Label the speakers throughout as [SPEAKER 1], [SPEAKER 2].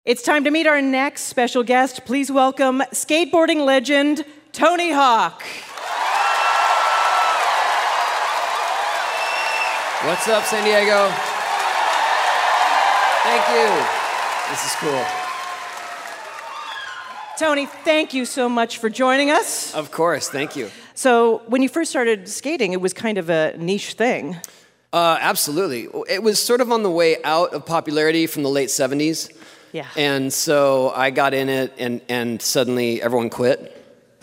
[SPEAKER 1] It's time to meet our next special guest. Please welcome skateboarding legend, Tony Hawk.
[SPEAKER 2] What's up, San Diego? Thank you. This is cool.
[SPEAKER 1] Tony, thank you so much for joining us.
[SPEAKER 2] Of course, thank you.
[SPEAKER 1] So, when you first started skating, it was kind of a niche thing.
[SPEAKER 2] Absolutely. It was sort of on the way out of popularity from the late 70s.
[SPEAKER 1] Yeah.
[SPEAKER 2] And so I got in it, and suddenly everyone quit.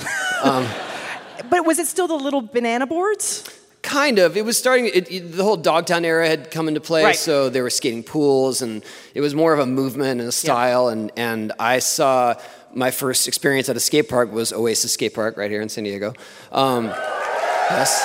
[SPEAKER 1] But was it still the little banana boards?
[SPEAKER 2] Kind of. It was starting, the whole Dogtown era had come into play,
[SPEAKER 1] Right.
[SPEAKER 2] So there were skating pools, and it was more of a movement and a style, and I saw my first experience at a skate park was Oasis Skate Park right here in San Diego. Yes.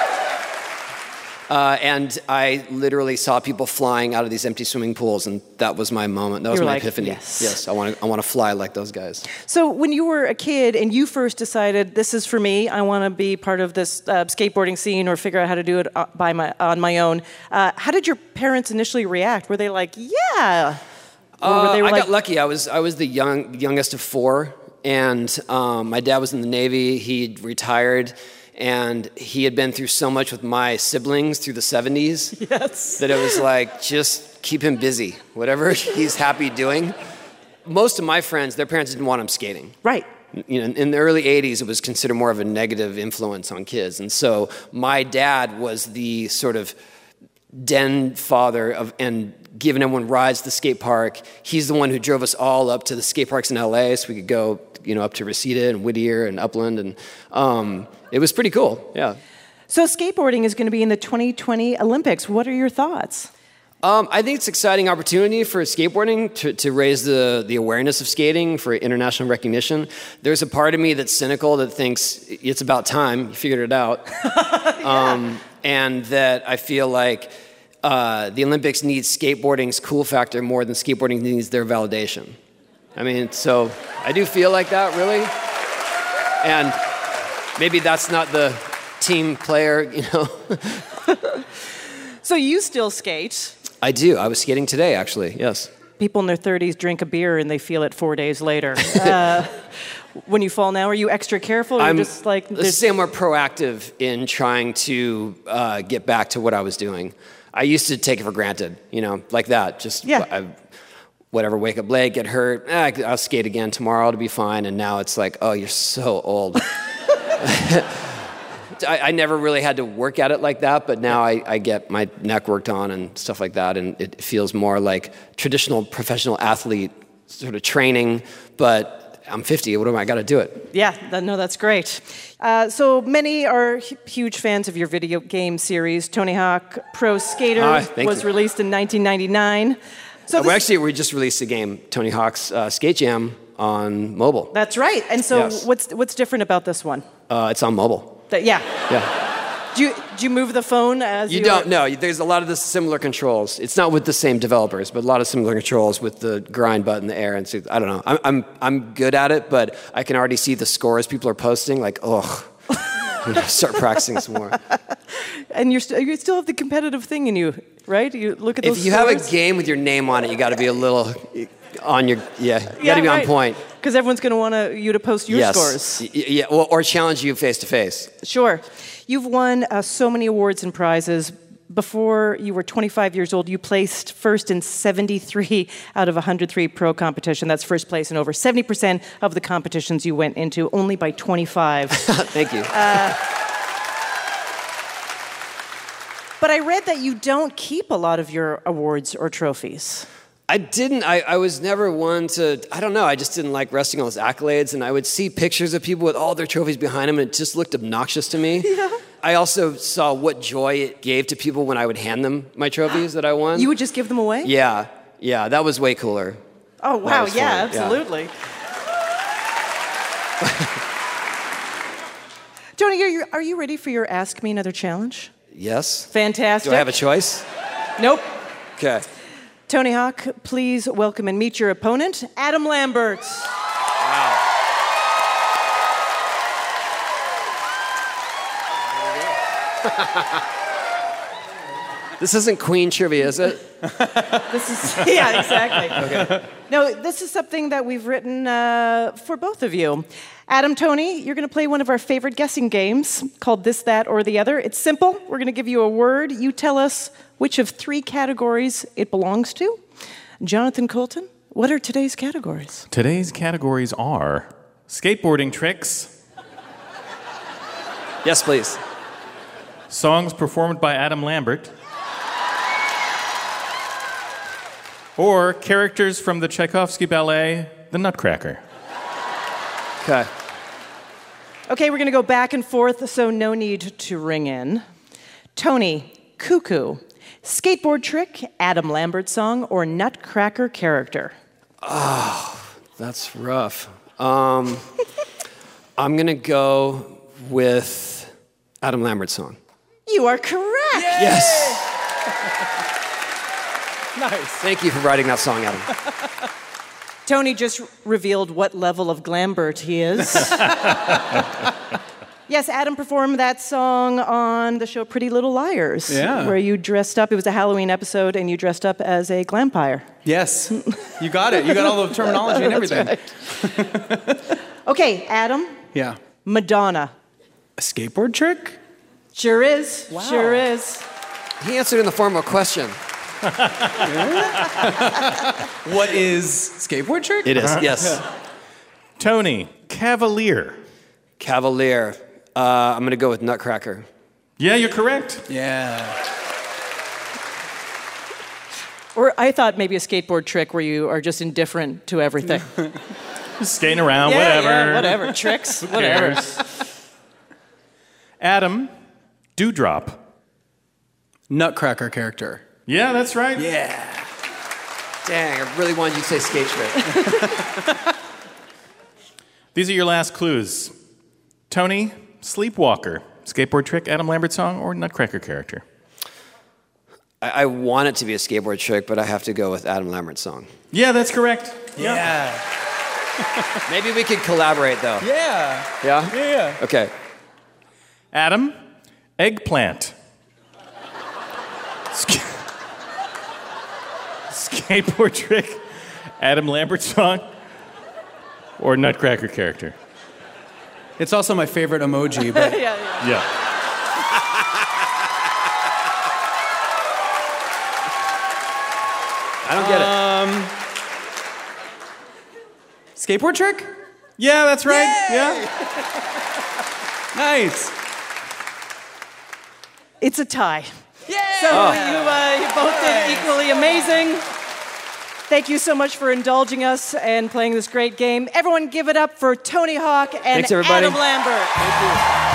[SPEAKER 2] And I literally saw people flying out of these empty swimming pools, and that was my moment. That was my epiphany. Yes, I want to fly like those guys.
[SPEAKER 1] So when you were a kid and you first decided, this is for me, I want to be part of this skateboarding scene or figure out how to do it on my own, how did your parents initially react? Were they like, yeah?
[SPEAKER 2] I got lucky. I was the youngest of four, and my dad was in the Navy. He retired. And he had been through so much with my siblings through the 70s that it was like, just keep him busy. Whatever he's happy doing. Most of my friends, their parents didn't want them skating.
[SPEAKER 1] Right.
[SPEAKER 2] You know, in the early 80s, it was considered more of a negative influence on kids. And so my dad was the sort of den father and giving everyone rides to the skate park. He's the one who drove us all up to the skate parks in LA so we could go, up to Reseda and Whittier and Upland. And it was pretty cool, yeah.
[SPEAKER 1] So skateboarding is going to be in the 2020 Olympics. What are your thoughts?
[SPEAKER 2] I think it's an exciting opportunity for skateboarding to raise the awareness of skating for international recognition. There's a part of me that's cynical that thinks it's about time, you figured it out. Yeah. And that I feel like the Olympics need skateboarding's cool factor more than skateboarding needs their validation. I mean, so I do feel like that, really. And maybe that's not the team player,
[SPEAKER 1] So you still skate?
[SPEAKER 2] I do. I was skating today, actually, yes.
[SPEAKER 1] People in their 30s drink a beer and they feel it 4 days later. When you fall now, are you extra careful? Or just like
[SPEAKER 2] let's say I'm more proactive in trying to get back to what I was doing. I used to take it for granted, like that. Just whatever, wake up late, get hurt, I'll skate again tomorrow, it'll be fine. And now it's like, oh, you're so old. I never really had to work at it like that, but now I get my neck worked on and stuff like that, and it feels more like traditional professional athlete sort of training, but I'm 50, what am I got to do it?
[SPEAKER 1] Yeah, no, that's great. So many are huge fans of your video game series. Tony Hawk Pro Skater was released in 1999. So
[SPEAKER 2] we just released a game, Tony Hawk's Skate Jam, on mobile.
[SPEAKER 1] That's right. And so what's different about this one?
[SPEAKER 2] It's on mobile.
[SPEAKER 1] Yeah. Do you move the phone as you
[SPEAKER 2] don't? No, there's a lot of the similar controls. It's not with the same developers, but a lot of similar controls with the grind button, the air, and so, I don't know. I'm good at it, but I can already see the scores people are posting. Like, ugh, I'm gonna start practicing some more.
[SPEAKER 1] And you still have the competitive thing in you, right? You look at those.
[SPEAKER 2] If you have a game with your name on it, you got to be a little on your you got to be on point.
[SPEAKER 1] Because everyone's going to want you to post your scores.
[SPEAKER 2] Yeah, or challenge you face to face.
[SPEAKER 1] Sure. You've won so many awards and prizes. Before you were 25 years old, you placed first in 73 out of 103 pro competition. That's first place in over 70% of the competitions you went into, only by 25.
[SPEAKER 2] Thank you.
[SPEAKER 1] But I read that you don't keep a lot of your awards or trophies.
[SPEAKER 2] I didn't. I was never one to, I don't know, I just didn't like resting on those accolades, and I would see pictures of people with all their trophies behind them, and it just looked obnoxious to me. Yeah. I also saw what joy it gave to people when I would hand them my trophies that I won.
[SPEAKER 1] You would just give them away?
[SPEAKER 2] Yeah, that was way cooler.
[SPEAKER 1] Oh, wow, yeah, absolutely. Yeah. Tony, are you ready for your Ask Me Another challenge?
[SPEAKER 2] Yes.
[SPEAKER 1] Fantastic.
[SPEAKER 2] Do I have a choice?
[SPEAKER 1] Nope.
[SPEAKER 2] Okay.
[SPEAKER 1] Tony Hawk, please welcome and meet your opponent, Adam Lambert.
[SPEAKER 2] Wow. This isn't Queen trivia, is it?
[SPEAKER 1] This is, yeah, exactly.
[SPEAKER 2] Okay.
[SPEAKER 1] No, this is something that we've written for both of you. Adam, Tony, you're going to play one of our favorite guessing games called This, That, or the Other. It's simple. We're going to give you a word. You tell us which of 3 categories it belongs to. Jonathan Coulton, what are today's categories?
[SPEAKER 3] Today's categories are skateboarding tricks,
[SPEAKER 2] Yes, please.
[SPEAKER 3] songs performed by Adam Lambert, or characters from the Tchaikovsky ballet, The Nutcracker.
[SPEAKER 2] Okay.
[SPEAKER 1] Okay, we're going to go back and forth, so no need to ring in. Tony, cuckoo, skateboard trick, Adam Lambert song, or Nutcracker character?
[SPEAKER 2] That's rough. I'm going to go with Adam Lambert's song.
[SPEAKER 1] You are correct.
[SPEAKER 2] Yes.
[SPEAKER 4] Nice.
[SPEAKER 2] Thank you for writing that song, Adam.
[SPEAKER 1] Tony just revealed what level of Glambert he is. Yes, Adam performed that song on the show Pretty Little Liars, where you dressed up. It was a Halloween episode, and you dressed up as a glampire.
[SPEAKER 4] Yes. You got it. You got all the terminology and everything.
[SPEAKER 1] Right. Okay, Adam.
[SPEAKER 4] Yeah.
[SPEAKER 1] Madonna.
[SPEAKER 4] A skateboard trick?
[SPEAKER 1] Sure is.
[SPEAKER 4] Wow.
[SPEAKER 1] Sure is.
[SPEAKER 2] He answered in the form of a question.
[SPEAKER 4] What is skateboard trick?
[SPEAKER 2] It is, yes.
[SPEAKER 3] Tony, Cavalier.
[SPEAKER 2] Cavalier. I'm going to go with Nutcracker.
[SPEAKER 3] Yeah, you're correct.
[SPEAKER 4] Yeah.
[SPEAKER 1] Or I thought maybe a skateboard trick where you are just indifferent to everything.
[SPEAKER 3] Just skating around,
[SPEAKER 1] Yeah,
[SPEAKER 3] whatever.
[SPEAKER 1] yeah, whatever. Tricks, whatever.
[SPEAKER 3] Cares? Adam, Dewdrop.
[SPEAKER 4] Nutcracker character.
[SPEAKER 3] Yeah, that's right.
[SPEAKER 4] Yeah.
[SPEAKER 2] Dang, I really wanted you to say skate trick.
[SPEAKER 3] These are your last clues. Tony, Sleepwalker. Skateboard trick, Adam Lambert song, or Nutcracker character?
[SPEAKER 2] I want it to be a skateboard trick, but I have to go with Adam Lambert's song.
[SPEAKER 3] Yeah, that's correct.
[SPEAKER 4] Yeah.
[SPEAKER 2] Maybe we could collaborate, though.
[SPEAKER 4] Yeah.
[SPEAKER 2] Yeah?
[SPEAKER 4] Yeah.
[SPEAKER 2] Okay.
[SPEAKER 3] Adam, Eggplant. Skateboard trick, Adam Lambert song, or Nutcracker character?
[SPEAKER 4] It's also my favorite emoji, but
[SPEAKER 3] Yeah.
[SPEAKER 2] I don't get it.
[SPEAKER 4] skateboard trick?
[SPEAKER 3] Yeah, that's right. Yeah.
[SPEAKER 4] Nice.
[SPEAKER 1] It's a tie.
[SPEAKER 4] Yay!
[SPEAKER 1] So you both did equally amazing. Thank you so much for indulging us and playing this great game. Everyone give it up for Tony Hawk and
[SPEAKER 2] Thanks, everybody.
[SPEAKER 1] Adam Lambert.
[SPEAKER 2] Thank you.